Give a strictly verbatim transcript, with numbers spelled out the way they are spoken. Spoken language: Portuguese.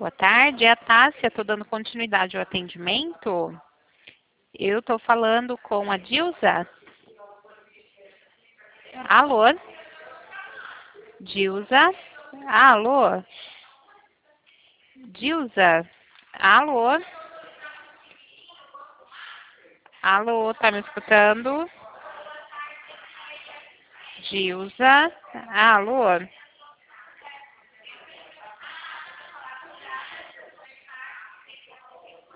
Boa tarde, é a Tássia, estou dando continuidade ao atendimento. Eu estou falando com a Dilza. Alô? Dilza? Alô? Dilza? Alô? Alô, tá me escutando? Dilza? Alô?